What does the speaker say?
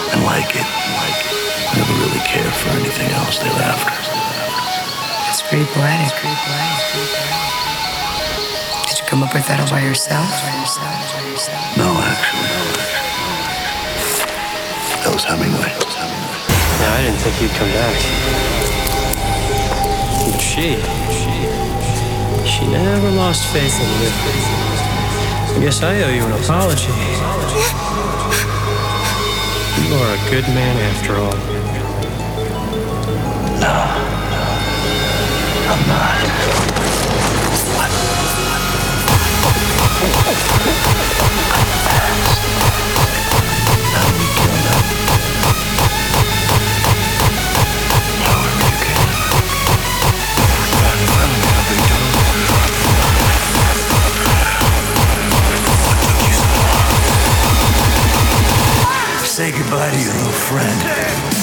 and like it. Never really cared for anything else thereafter. It's pretty poetic. Did you come up with that all by yourself? No, actually. That was Hemingway. Yeah, I didn't think you'd come back. But she never lost faith in you. I guess I owe you an apology. You are a good man after all. No, I'm not. Say goodbye to your little friend.